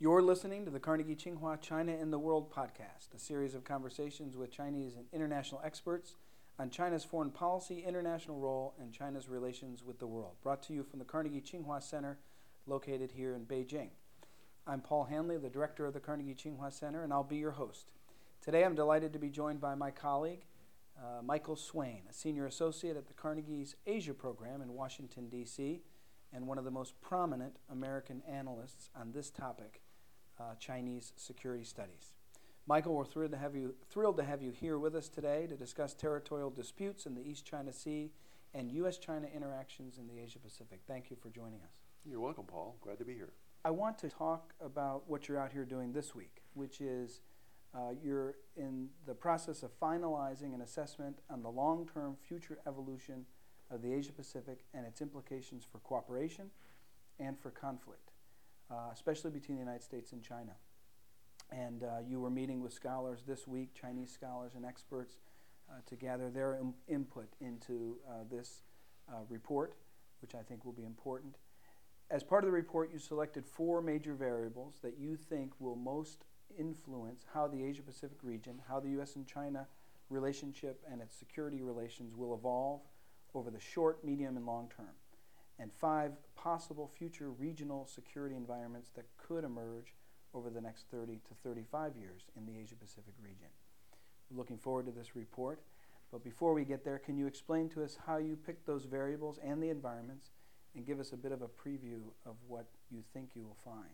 You're listening to the Carnegie Tsinghua China in the World podcast, a series of conversations with Chinese and international experts on China's foreign policy, international role, and China's relations with the world. Brought to you from the Carnegie Tsinghua Center, located here in Beijing. I'm Paul Hanley, the director of the Carnegie Tsinghua Center, and I'll be your host. Today I'm delighted to be joined by my colleague, Michael Swain, a senior associate at the Carnegie's Asia program in Washington, D.C., and one of the most prominent American analysts on this topic, Chinese security studies. Michael, we're thrilled to have you here with us today to discuss territorial disputes in the East China Sea and U.S.-China interactions in the Asia-Pacific. Thank you for joining us. You're welcome, Paul. Glad to be here. I want to talk about what you're out here doing this week, which is you're in the process of finalizing an assessment on the long-term future evolution of the Asia-Pacific and its implications for cooperation and for conflict, especially between the United States and China. And you were meeting with scholars this week, Chinese scholars and experts, to gather their input into this report, which I think will be important. As part of the report, you selected 4 major variables that you think will most influence how the Asia-Pacific region, how the U.S. and China relationship and its security relations will evolve over the short, medium, and long term, and 5 possible future regional security environments that could emerge over the next 30 to 35 years in the Asia-Pacific region. We're looking forward to this report, but before we get there, can you explain to us how you picked those variables and the environments and give us a bit of a preview of what you think you will find?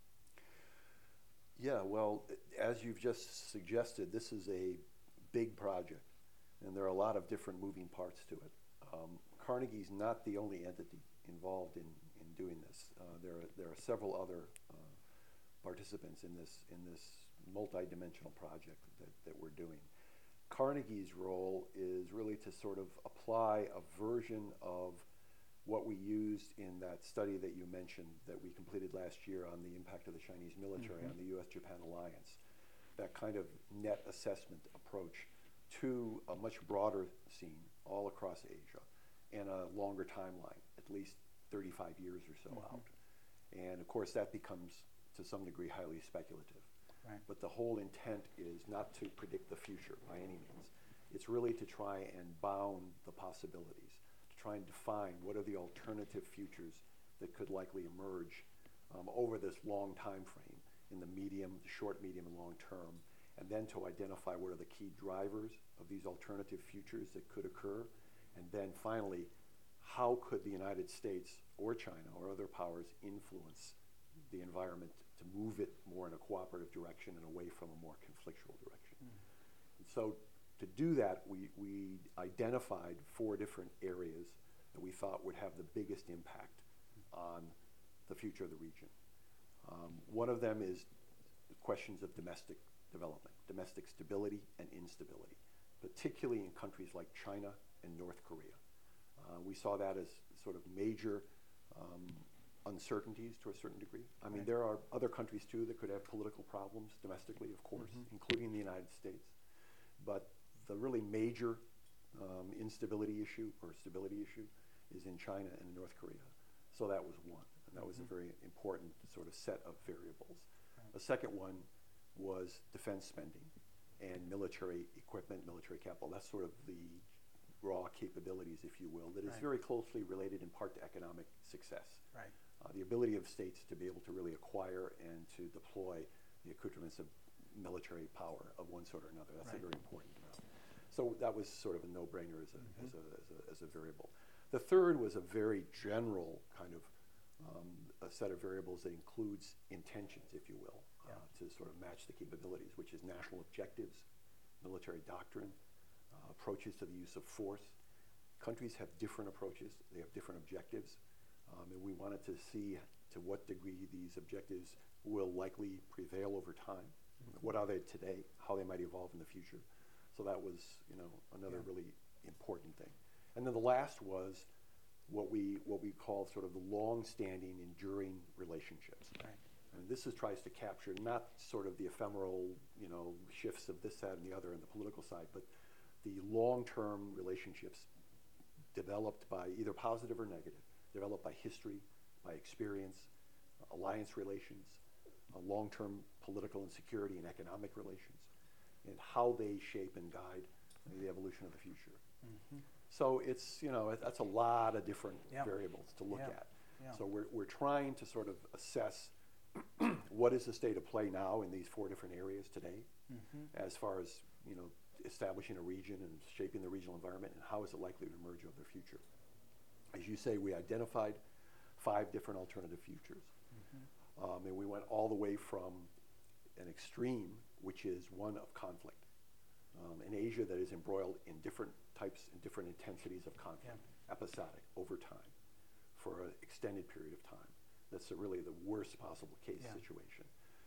Yeah, well, as you've just suggested, this is a big project, and there are a lot of different moving parts to it. Carnegie's not the only entity involved in doing this. There are several other participants in this multi-dimensional project that we're doing. Carnegie's role is really to sort of apply a version of what we used in that study that you mentioned that we completed last year on the impact of the Chinese military on the U.S.-Japan alliance, that kind of net assessment approach to a much broader scene all across Asia and a longer timeline, at least 35 years or so out. And of course that becomes to some degree highly speculative. Right. But the whole intent is not to predict the future by any means. It's really to try and bound the possibilities, to try and define what are the alternative futures that could likely emerge over this long time frame in the medium, short, medium, and long term, and then to identify what are the key drivers of these alternative futures that could occur, and then finally, how could the United States or China or other powers influence the environment to move it more in a cooperative direction and away from a more conflictual direction. And so to do that, we identified 4 different areas that we thought would have the biggest impact on the future of the region. One of them is the questions of domestic development, domestic stability and instability, particularly in countries like China and North Korea. We saw that as sort of major uncertainties to a certain degree. I mean, there are other countries too that could have political problems domestically, of course, including the United States. But the really major instability issue or stability issue is in China and North Korea. So that was one, and that was a very important sort of set of variables. The second one was defense spending and military equipment, military capital. That's sort of the raw capabilities, if you will, that is very closely related in part to economic success. Right. The ability of states to be able to really acquire and to deploy the accoutrements of military power of one sort or another. That's very important. So that was sort of a no-brainer as a variable. The third was a very general kind of a set of variables that includes intentions, if you will, to sort of match the capabilities, which is national objectives, military doctrine, approaches to the use of force. Countries have different approaches. They have different objectives. And we wanted to see to what degree these objectives will likely prevail over time. What are they today? How they might evolve in the future. So that was, another really important thing. And then the last was what we call sort of the long-standing, enduring relationships. Right. And this tries to capture not sort of the ephemeral, shifts of this, that, and the other on the political side, but the long-term relationships developed by either positive or negative, developed by history, by experience, alliance relations, long-term political and security and economic relations, and how they shape and guide the evolution of the future. Mm-hmm. So it's, that's a lot of different Yeah. variables to look Yeah. at. Yeah. So we're trying to sort of assess what is the state of play now in these 4 different areas today, as far as, establishing a region and shaping the regional environment, and how is it likely to emerge over the future. As you say, we identified 5 different alternative futures. And we went all the way from an extreme, which is one of conflict, an Asia that is embroiled in different types and different intensities of conflict, episodic, over time, for an extended period of time. That's really the worst possible case situation.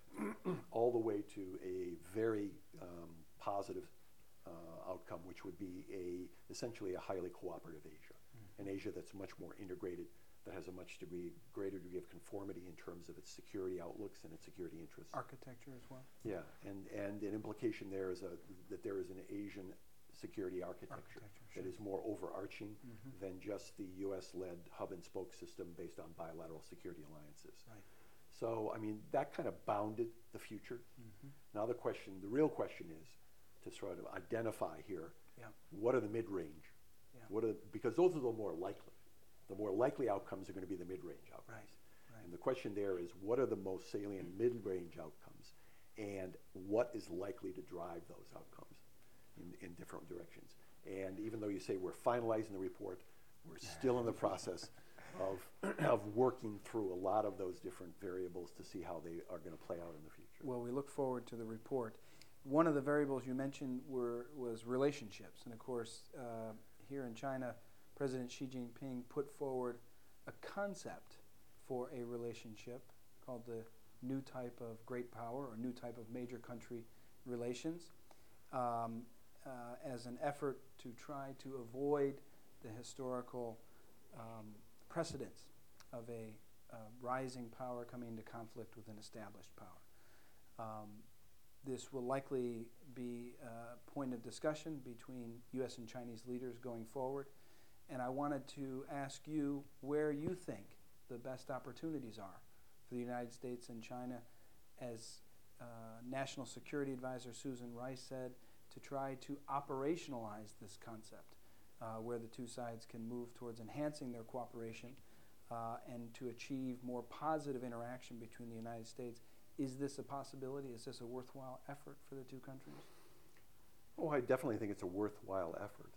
All the way to a very positive outcome, which would be essentially a highly cooperative Asia, an Asia that's much more integrated, that has a much greater degree of conformity in terms of its security outlooks and its security interests. Architecture as well. Yeah, and an implication there is that there is an Asian security architecture that is more overarching than just the U.S.-led hub and spoke system based on bilateral security alliances. Right. So, that kind of bounded the future. Now the real question is to sort of identify here, what are the mid-range? Yeah. Because those are the more likely. The more likely outcomes are going to be the mid-range outcomes. Right. And the question there is, what are the most salient mid-range outcomes, and what is likely to drive those outcomes in different directions? And even though you say we're finalizing the report, we're still in the process of working through a lot of those different variables to see how they are going to play out in the future. Well, we look forward to the report. One of the variables you mentioned was relationships. And of course, here in China, President Xi Jinping put forward a concept for a relationship called the new type of great power or new type of major country relations as an effort to try to avoid the historical precedents of a rising power coming into conflict with an established power. This will likely be a point of discussion between U.S. and Chinese leaders going forward. And I wanted to ask you where you think the best opportunities are for the United States and China, as National Security Advisor Susan Rice said, to try to operationalize this concept, where the two sides can move towards enhancing their cooperation and to achieve more positive interaction between the United States. Is this a possibility? Is this a worthwhile effort for the two countries? Oh, I definitely think it's a worthwhile effort.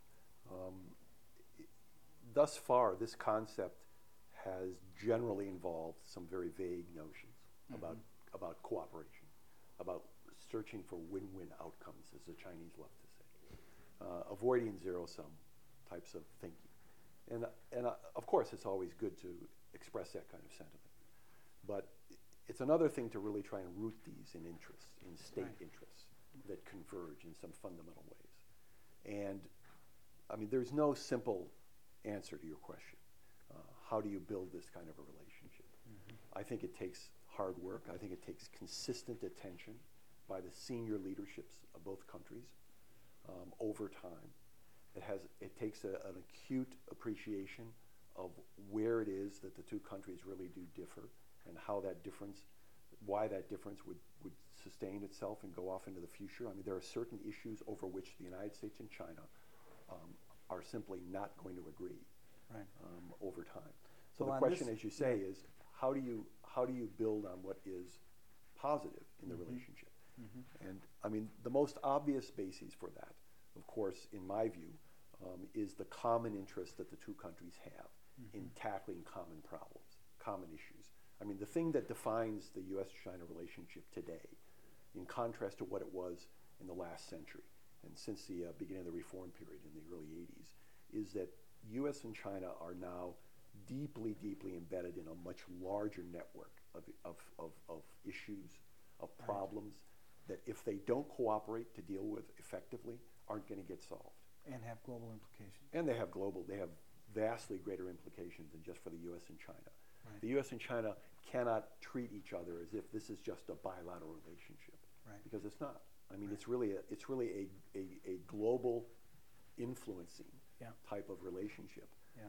Thus far, this concept has generally involved some very vague notions about cooperation, about searching for win-win outcomes, as the Chinese love to say, avoiding zero-sum types of thinking. And of course, it's always good to express that kind of sentiment. But it's another thing to really try and root these in interests, in state interests that converge in some fundamental ways. And there's no simple answer to your question. How do you build this kind of a relationship? I think it takes hard work. I think it takes consistent attention by the senior leaderships of both countries over time. It takes an acute appreciation of where it is that the two countries really do differ, and how that difference, why that difference would sustain itself and go off into the future. There are certain issues over which the United States and China are simply not going to agree over time. So the question, as you say, is how do you build on what is positive in the relationship? And the most obvious basis for that, of course, in my view, is the common interest that the two countries have in tackling common problems, common issues. The thing that defines the U.S.-China relationship today, in contrast to what it was in the last century and since the beginning of the reform period in the early 80s, is that U.S. and China are now deeply, deeply embedded in a much larger network of issues, of problems that if they don't cooperate to deal with effectively, aren't going to get solved. And have global implications. And they have vastly greater implications than just for the U.S. and China. Right. The U.S. and China cannot treat each other as if this is just a bilateral relationship, because it's not. It's really a global influencing type of relationship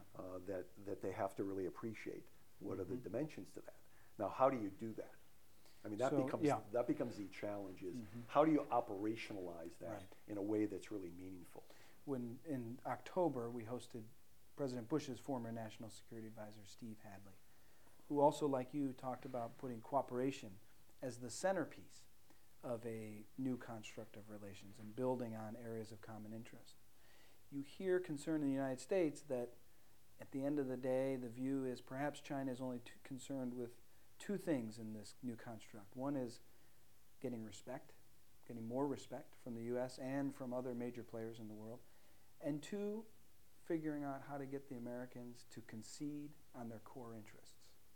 that they have to really appreciate. What are the dimensions to that? Now, how do you do that? I mean, that So, becomes yeah. that becomes the challenge is how do you operationalize that Right. in a way that's really meaningful? When in October we hosted President Bush's former National Security Advisor, Steve Hadley, who also, like you, talked about putting cooperation as the centerpiece of a new construct of relations and building on areas of common interest. You hear concern in the United States that at the end of the day, the view is perhaps China is only concerned with two things in this new construct. One is getting respect, getting more respect from the U.S. and from other major players in the world. And two, figuring out how to get the Americans to concede on their core interests.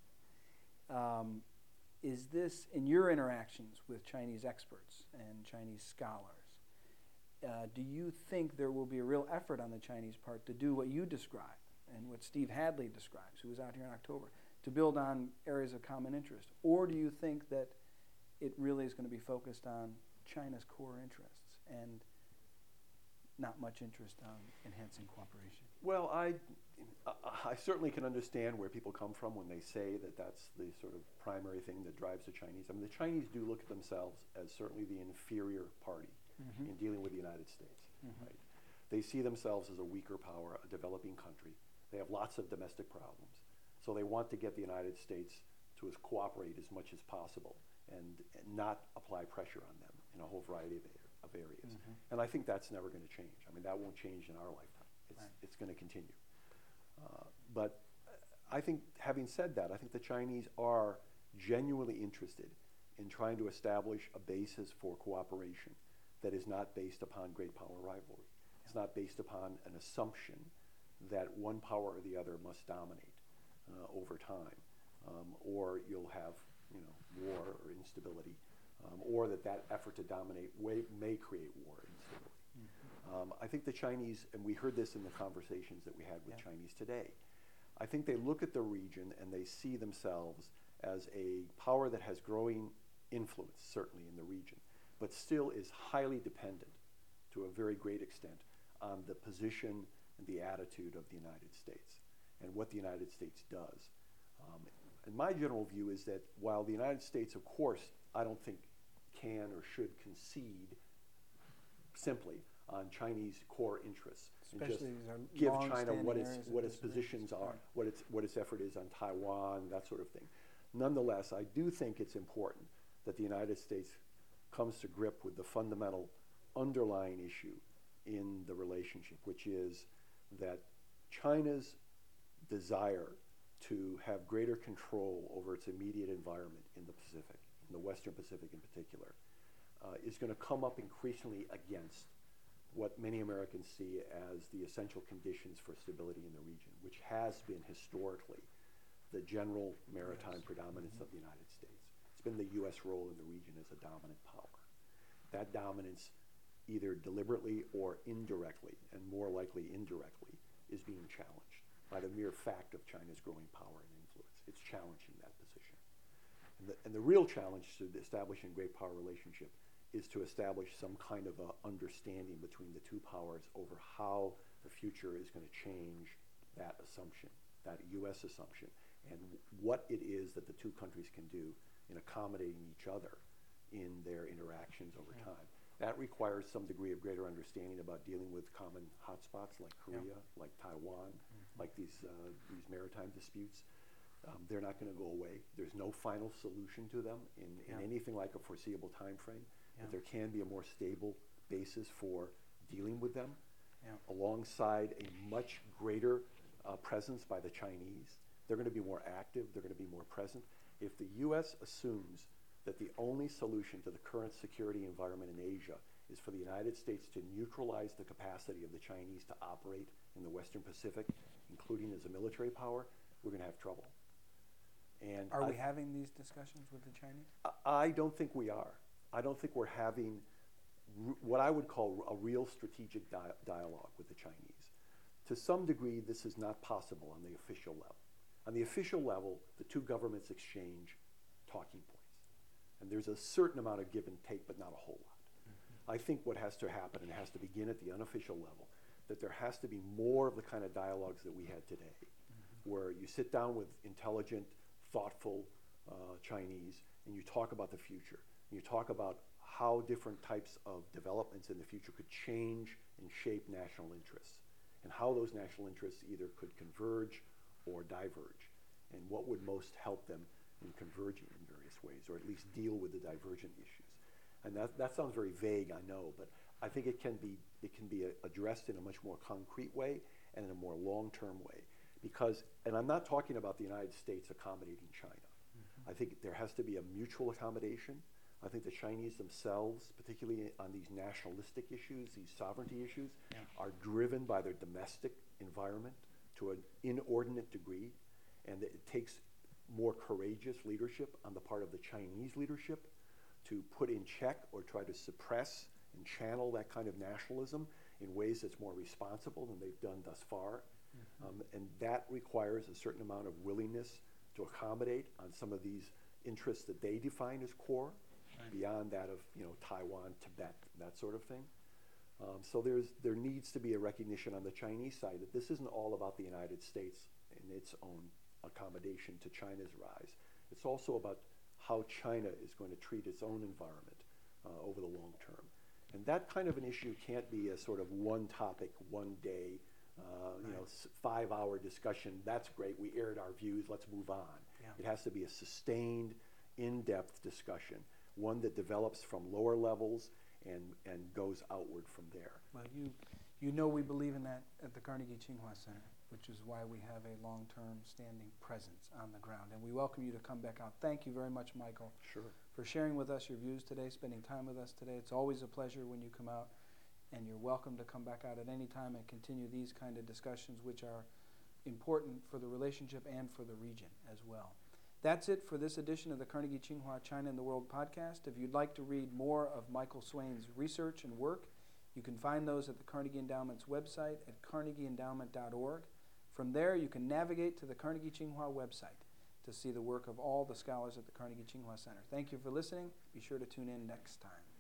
Is this, in your interactions with Chinese experts and Chinese scholars, do you think there will be a real effort on the Chinese part to do what you described and what Steve Hadley describes, who was out here in October, to build on areas of common interest? Or do you think that it really is going to be focused on China's core interests and not much interest on enhancing cooperation? Well, I certainly can understand where people come from when they say that that's the sort of primary thing that drives the Chinese. I mean, the Chinese do look at themselves as certainly the inferior party in dealing with the United States. Right? They see themselves as a weaker power, a developing country. They have lots of domestic problems. So they want to get the United States to cooperate as much as possible and not apply pressure on them in a whole variety of areas. And I think that's never going to change. I mean, that won't change in our lifetime. It's going to continue. But I think, having said that, I think the Chinese are genuinely interested in trying to establish a basis for cooperation that is not based upon great power rivalry. It's not based upon an assumption that one power or the other must dominate over time, or you'll have war or instability, or that effort to dominate may create war and instability. I think the Chinese, and we heard this in the conversations that we had with Chinese today, I think they look at the region and they see themselves as a power that has growing influence, certainly in the region, but still is highly dependent to a very great extent on the position and the attitude of the United States and what the United States does. And my general view is that while the United States, of course, I don't think can or should concede simply on Chinese core interests, Especially and these are just give China long-standing what areas of its positions are, right. what its effort is on Taiwan, that sort of thing. Nonetheless, I do think it's important that the United States comes to grip with the fundamental underlying issue in the relationship, which is that China's desire to have greater control over its immediate environment in the Pacific, in the Western Pacific in particular, is going to come up increasingly against what many Americans see as the essential conditions for stability in the region, which has been historically the general maritime predominance of the United States. It's been the U.S. role in the region as a dominant power. That dominance, either deliberately or indirectly, and more likely indirectly, is being challenged by the mere fact of China's growing power and influence. It's challenging that position. And the real challenge to establishing a great power relationship is to establish some kind of a understanding between the two powers over how the future is going to change that assumption, that U.S. assumption, and what it is that the two countries can do in accommodating each other in their interactions over time. That requires some degree of greater understanding about dealing with common hotspots like Korea, like Taiwan, like these maritime disputes. They're not going to go away. There's no final solution to them in anything like a foreseeable time frame. But there can be a more stable basis for dealing with them alongside a much greater presence by the Chinese. They're going to be more active. They're going to be more present. If the U.S. assumes that the only solution to the current security environment in Asia is for the United States to neutralize the capacity of the Chinese to operate in the Western Pacific, including as a military power, we're going to have trouble. And are we having these discussions with the Chinese? I don't think we are. I don't think we're having what I would call a real strategic dialogue with the Chinese. To some degree, this is not possible on the official level. On the official level, the two governments exchange talking points. And there's a certain amount of give and take, but not a whole lot. I think what has to happen, and it has to begin at the unofficial level, that there has to be more of the kind of dialogues that we had today, where you sit down with intelligent, thoughtful Chinese, and you talk about the future, and you talk about how different types of developments in the future could change and shape national interests, and how those national interests either could converge or diverge, and what would most help them in converging in various ways, or at least deal with the divergent issues. And that sounds very vague, I know, but I think it can be addressed in a much more concrete way and in a more long-term way. Because, and I'm not talking about the United States accommodating China. I think there has to be a mutual accommodation. I think the Chinese themselves, particularly on these nationalistic issues, these sovereignty issues, are driven by their domestic environment to an inordinate degree, and that it takes more courageous leadership on the part of the Chinese leadership to put in check or try to suppress and channel that kind of nationalism in ways that's more responsible than they've done thus far. And that requires a certain amount of willingness to accommodate on some of these interests that they define as core, beyond that of Taiwan, Tibet, that sort of thing. So there needs to be a recognition on the Chinese side that this isn't all about the United States and its own accommodation to China's rise. It's also about how China is going to treat its own environment over the long term. And that kind of an issue can't be a sort of one topic, one day, 5-hour discussion. That's great. We aired our views. Let's move on. Yeah. It has to be a sustained, in-depth discussion, one that develops from lower levels and goes outward from there. Well, you know we believe in that at the Carnegie Tsinghua Center, which is why we have a long-term standing presence on the ground. And we welcome you to come back out. Thank you very much, Michael, for sharing with us your views today, spending time with us today. It's always a pleasure when you come out, and you're welcome to come back out at any time and continue these kind of discussions, which are important for the relationship and for the region as well. That's it for this edition of the Carnegie Tsinghua China and the World podcast. If you'd like to read more of Michael Swain's research and work, you can find those at the Carnegie Endowment's website at carnegieendowment.org. From there, you can navigate to the Carnegie Tsinghua website to see the work of all the scholars at the Carnegie Tsinghua Center. Thank you for listening. Be sure to tune in next time.